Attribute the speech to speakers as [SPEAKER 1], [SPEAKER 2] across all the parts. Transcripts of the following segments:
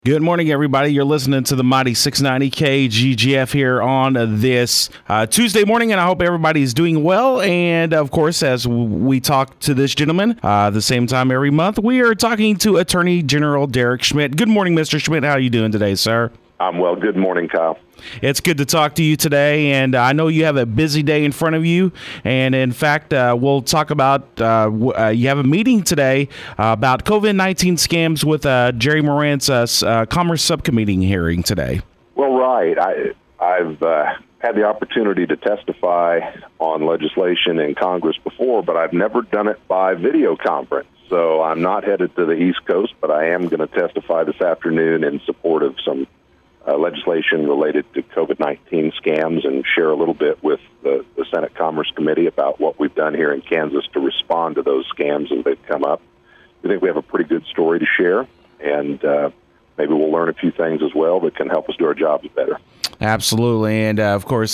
[SPEAKER 1] Good morning, everybody. You're listening to the Mighty 690 KGGF here on this Tuesday morning, and I hope everybody's doing well. And, of course, as we talk to this gentleman the same time every month, we are talking to Attorney General Derek Schmidt. Good morning, Mr. Schmidt. How are you doing today, sir?
[SPEAKER 2] I'm well. Good morning, Kyle.
[SPEAKER 1] It's good to talk to you today, and I know you have a busy day in front of you. And in fact, we'll talk about you have a meeting today about COVID-19 scams with Jerry Moran's Commerce Subcommittee hearing today.
[SPEAKER 2] Well, right. I've had the opportunity to testify on legislation in Congress before, but I've never done it by video conference. So I'm not headed to the East Coast, but I am going to testify this afternoon in support of some legislation related to COVID-19 scams and share a little bit with the Senate Commerce Committee about what we've done here in Kansas to respond to those scams as they've come up. We think we have a pretty good story to share, and maybe we'll learn a few things as well that can help us do our jobs better.
[SPEAKER 1] Absolutely, and of course,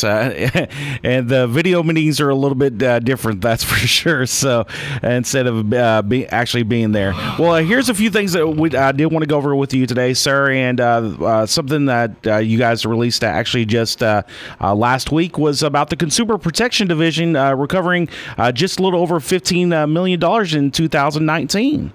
[SPEAKER 1] and the video meetings are a little bit different, that's for sure. So instead of actually being there, well, here's a few things that I did want to go over with you today, sir. And something that you guys released actually just last week was about the Consumer Protection Division recovering just a little over $15 million in 2019.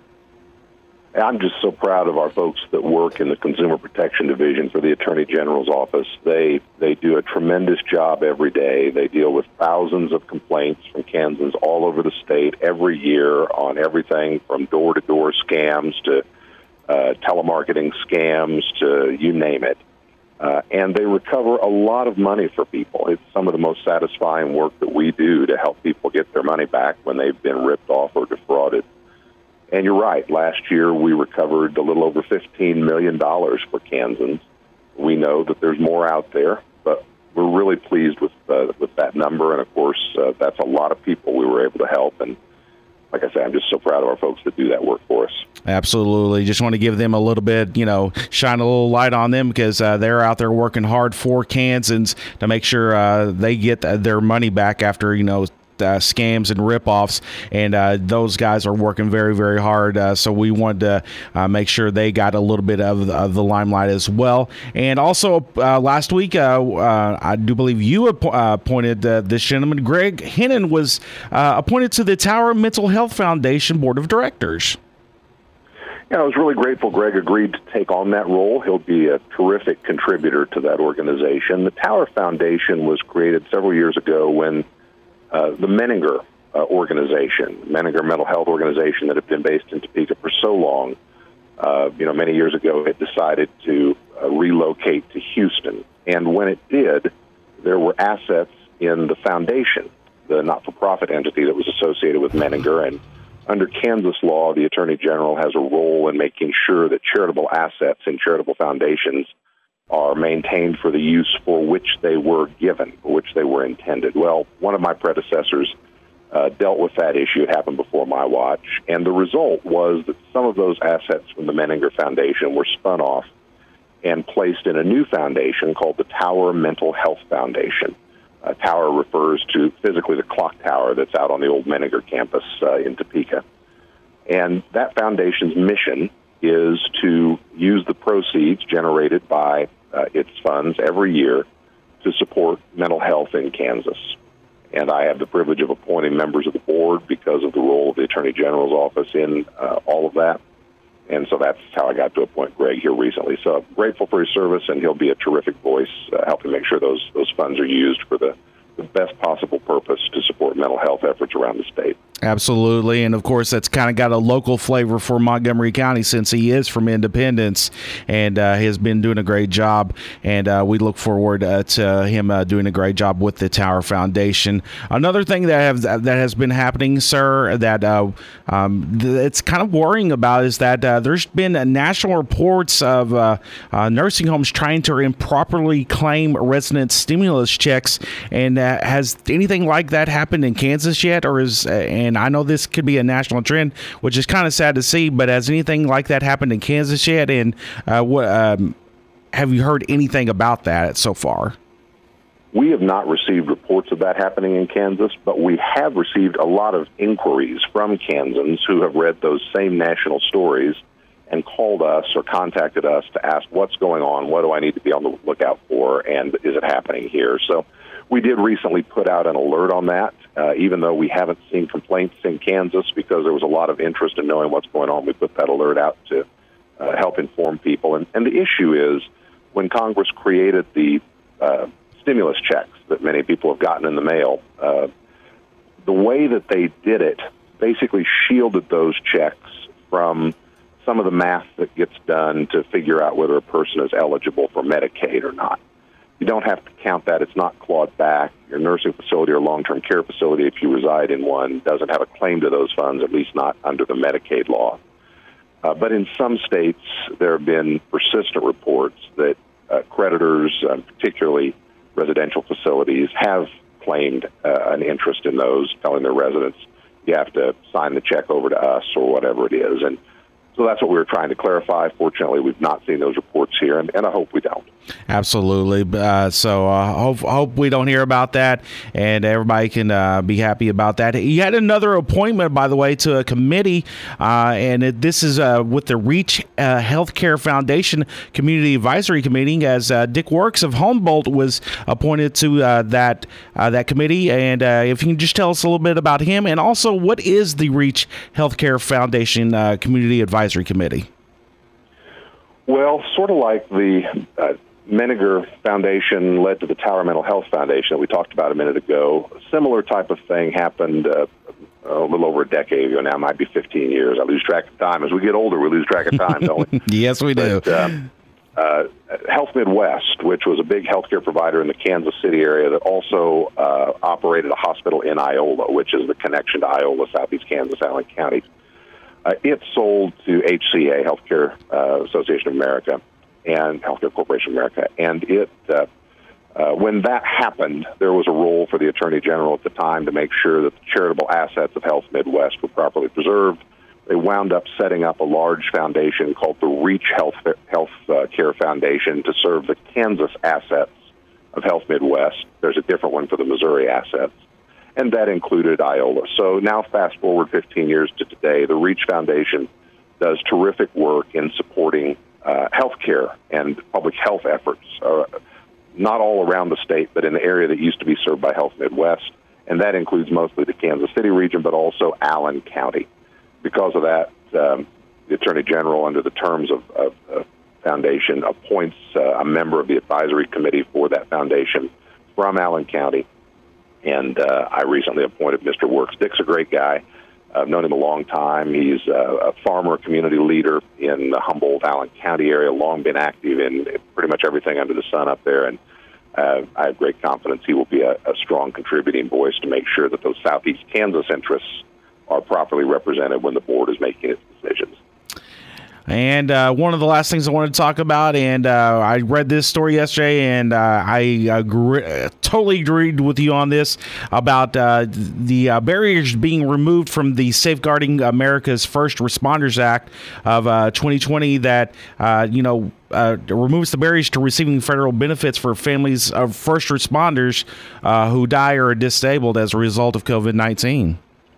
[SPEAKER 2] I'm just so proud of our folks that work in the Consumer Protection Division for the Attorney General's office. They do a tremendous job every day. They deal with thousands of complaints from Kansans all over the state every year on everything from door-to-door scams to telemarketing scams to you name it. And they recover a lot of money for people. It's some of the most satisfying work that we do to help people get their money back when they've been ripped off or defrauded. And you're right. Last year, we recovered a little over $15 million for Kansans. We know that there's more out there, but we're really pleased with that number. And, of course, that's a lot of people we were able to help. And, like I said, I'm just so proud of our folks that do that work for us.
[SPEAKER 1] Absolutely. Just want to give them a little bit, shine a little light on them because they're out there working hard for Kansans to make sure they get their money back after, scams and ripoffs, and those guys are working very, very hard. So we wanted to make sure they got a little bit of the limelight as well. And also last week, I do believe you appointed this gentleman, Greg Hennon, was appointed to the Tower Mental Health Foundation Board of Directors.
[SPEAKER 2] Yeah, I was really grateful Greg agreed to take on that role. He'll be a terrific contributor to that organization. The Tower Foundation was created several years ago when the Menninger organization, Menninger Mental Health Organization that had been based in Topeka for so long, many years ago, it decided to relocate to Houston. And when it did, there were assets in the foundation, the not-for-profit entity that was associated with Menninger. And under Kansas law, the Attorney General has a role in making sure that charitable assets in charitable foundations are maintained for the use for which they were given, for which they were intended. Well, one of my predecessors dealt with that issue. It happened before my watch. And the result was that some of those assets from the Menninger Foundation were spun off and placed in a new foundation called the Tower Mental Health Foundation. Tower refers to physically the clock tower that's out on the old Menninger campus in Topeka. And that foundation's mission is to use the proceeds generated by its funds every year to support mental health in Kansas. And I have the privilege of appointing members of the board because of the role of the Attorney General's office in all of that. And so that's how I got to appoint Greg here recently. So I'm grateful for his service, and he'll be a terrific voice helping make sure those funds are used for the best possible purpose to support mental health efforts around the state.
[SPEAKER 1] Absolutely. And, of course, that's kind of got a local flavor for Montgomery County since he is from Independence and has been doing a great job. And we look forward to him doing a great job with the Tower Foundation. Another thing that has been happening, sir, that it's kind of worrying about is that there's been national reports of nursing homes trying to improperly claim resident stimulus checks. And has anything like that happened in Kansas yet? And I know this could be a national trend, which is kind of sad to see, but has anything like that happened in Kansas yet? And have you heard anything about that so far?
[SPEAKER 2] We have not received reports of that happening in Kansas, but we have received a lot of inquiries from Kansans who have read those same national stories and called us or contacted us to ask what's going on, what do I need to be on the lookout for, and is it happening here? So we did recently put out an alert on that, even though we haven't seen complaints in Kansas because there was a lot of interest in knowing what's going on. We put that alert out to help inform people. And the issue is when Congress created the stimulus checks that many people have gotten in the mail, the way that they did it basically shielded those checks from some of the math that gets done to figure out whether a person is eligible for Medicaid or not. You don't have to count that. It's not clawed back. Your nursing facility or long-term care facility, if you reside in one, doesn't have a claim to those funds, at least not under the Medicaid law. But in some states, there have been persistent reports that creditors, particularly residential facilities, have claimed an interest in those, telling their residents, you have to sign the check over to us or whatever it is. And so that's what we were trying to clarify. Fortunately, we've not seen those reports here, and I hope we don't.
[SPEAKER 1] Absolutely. Hope we don't hear about that, and everybody can be happy about that. You had another appointment, by the way, to a committee, and this is with the Reach Healthcare Foundation Community Advisory Committee, as Dick Works of Humboldt was appointed to that committee. And if you can just tell us a little bit about him, and also what is the Reach Healthcare Foundation Community Advisory Committee?
[SPEAKER 2] Well, sort of like the Menninger Foundation led to the Tower Mental Health Foundation that we talked about a minute ago. A similar type of thing happened a little over a decade ago now. It might be 15 years. I lose track of time. As we get older, we lose track of time, don't we?
[SPEAKER 1] Yes, we do.
[SPEAKER 2] Health Midwest, which was a big healthcare provider in the Kansas City area that also operated a hospital in Iola, which is the connection to Iola, southeast Kansas, Allen County. It sold to HCA, Healthcare Association of America, and Healthcare Corporation of America. And when that happened, there was a role for the Attorney General at the time to make sure that the charitable assets of Health Midwest were properly preserved. They wound up setting up a large foundation called the Reach Health Care Foundation to serve the Kansas assets of Health Midwest. There's a different one for the Missouri assets. And that included Iola. So now fast forward 15 years to today, the Reach Foundation does terrific work in supporting health care and public health efforts, not all around the state, but in the area that used to be served by Health Midwest. And that includes mostly the Kansas City region, but also Allen County. Because of that, the Attorney General, under the terms of the foundation, appoints a member of the advisory committee for that foundation from Allen County. And I recently appointed Mr. Works. Dick's a great guy. I've known him a long time. He's a farmer, community leader in the Humboldt-Allen County area, long been active in pretty much everything under the sun up there. And I have great confidence he will be a strong contributing voice to make sure that those southeast Kansas interests are properly represented when the board is making its decisions.
[SPEAKER 1] And one of the last things I wanted to talk about, and I read this story yesterday, and I totally agreed with you on this, about the barriers being removed from the Safeguarding America's First Responders Act of 2020 that, removes the barriers to receiving federal benefits for families of first responders who die or are disabled as a result of COVID-19.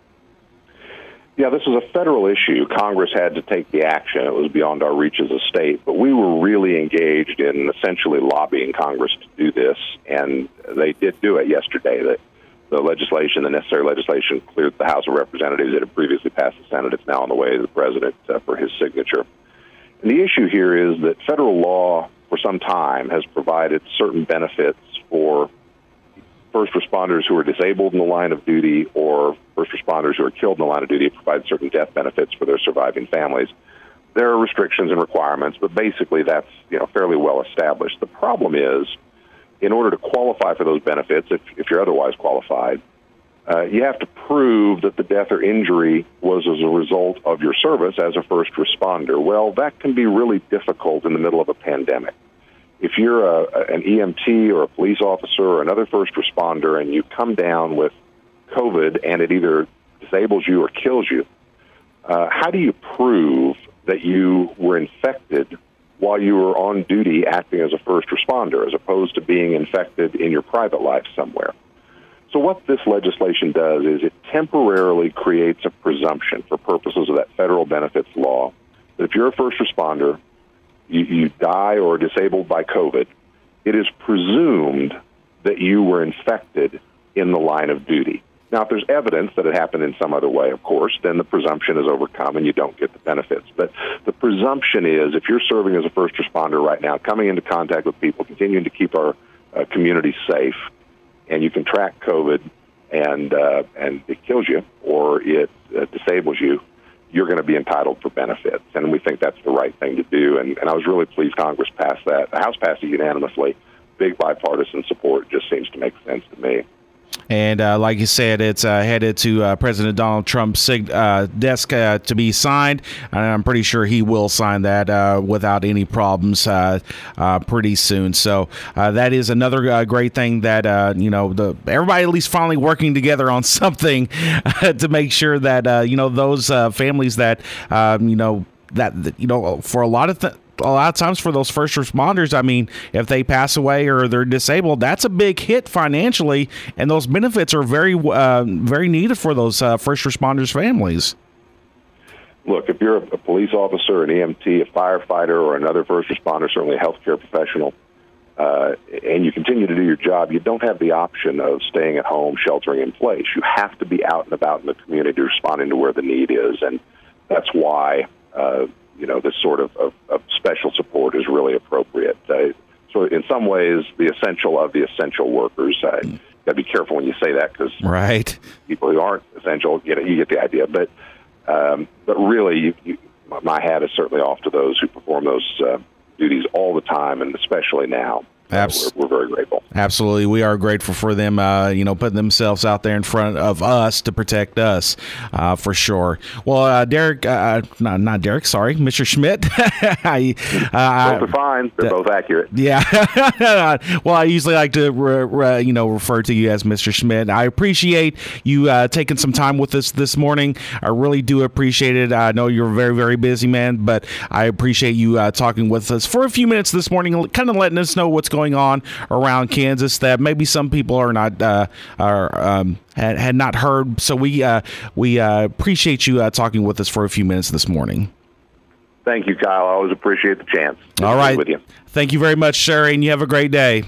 [SPEAKER 2] Yeah, this is a federal issue. Congress had to take the action. It was beyond our reach as a state. But we were really engaged in essentially lobbying Congress to do this, and they did do it yesterday. The legislation, the necessary legislation, cleared the House of Representatives. It had previously passed the Senate. It's now on the way to the President for his signature. And the issue here is that federal law for some time has provided certain benefits for first responders who are disabled in the line of duty, or first responders who are killed in the line of duty. It provides certain death benefits for their surviving families. There are restrictions and requirements, but basically that's fairly well established. The problem is, in order to qualify for those benefits, if you're otherwise qualified, you have to prove that the death or injury was as a result of your service as a first responder. Well, that can be really difficult in the middle of a pandemic. If you're an EMT or a police officer or another first responder and you come down with COVID and it either disables you or kills you, how do you prove that you were infected while you were on duty acting as a first responder, as opposed to being infected in your private life somewhere? So what this legislation does is it temporarily creates a presumption for purposes of that federal benefits law If you're a first responder, you die or are disabled by COVID, it is presumed that you were infected in the line of duty. Now, if there's evidence that it happened in some other way, of course, then the presumption is overcome and you don't get the benefits. But the presumption is if you're serving as a first responder right now, coming into contact with people, continuing to keep our community safe, and you contract COVID and it kills you or it disables you, you're going to be entitled for benefits. And we think that's the right thing to do. And I was really pleased Congress passed that. The House passed it unanimously. Big bipartisan support. Just seems to make sense to me.
[SPEAKER 1] And like you said, it's headed to President Donald Trump's desk to be signed. And I'm pretty sure he will sign that without any problems pretty soon. So that is another great thing that, everybody at least finally working together on something to make sure that, those families that, for a lot of times for those first responders, I mean, if they pass away or they're disabled, that's a big hit financially, and those benefits are very, very needed for those first responders' families.
[SPEAKER 2] Look, if you're a police officer, an EMT, a firefighter, or another first responder, certainly a healthcare professional, and you continue to do your job, you don't have the option of staying at home, sheltering in place. You have to be out and about in the community responding to where the need is, and that's why this sort of special support is really appropriate. So in some ways, the essential of the essential workers. Got to be careful when you say that because
[SPEAKER 1] right.
[SPEAKER 2] People who aren't essential, you get the idea. But really, my hat is certainly off to those who perform those duties all the time, and especially now. We're very grateful.
[SPEAKER 1] Absolutely. We are grateful for them, putting themselves out there in front of us to protect us, for sure. Well, Derek, not Derek, sorry, Mr. Schmidt.
[SPEAKER 2] Both are fine. They're both accurate.
[SPEAKER 1] Yeah. Well, I usually like to, refer to you as Mr. Schmidt. I appreciate you taking some time with us this morning. I really do appreciate it. I know you're a very, very busy man, but I appreciate you talking with us for a few minutes this morning, kind of letting us know what's going on around Kansas that maybe some people are not had not heard. So we appreciate you talking with us for a few minutes this morning.
[SPEAKER 2] Thank you, Kyle. I always appreciate the chance.
[SPEAKER 1] All right.
[SPEAKER 2] With you.
[SPEAKER 1] Thank you very much, sir, and you have a great day.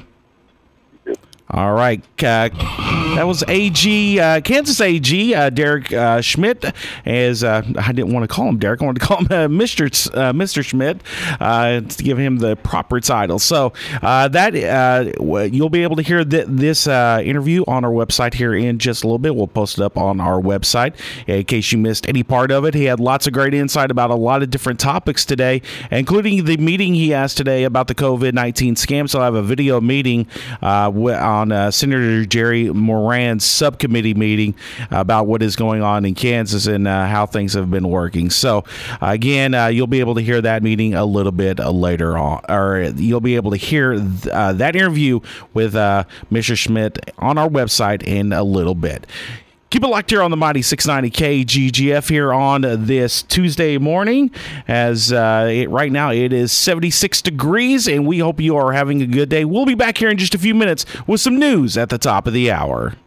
[SPEAKER 1] All right. That was Kansas AG, Derek Schmidt. I didn't want to call him Derek. I wanted to call him Mr. Schmidt to give him the proper title. So you'll be able to hear this interview on our website here in just a little bit. We'll post it up on our website in case you missed any part of it. He had lots of great insight about a lot of different topics today, including the meeting he has today about the COVID-19 scam. So I have a video meeting on Senator Jerry Moran's subcommittee meeting about what is going on in Kansas and how things have been working. So again, you'll be able to hear that meeting a little bit later on, or you'll be able to hear that interview with Mr. Schmidt on our website in a little bit. Keep it locked here on the Mighty 690 KGGF here on this Tuesday morning, as right now it is 76 degrees, and we hope you are having a good day. We'll be back here in just a few minutes with some news at the top of the hour.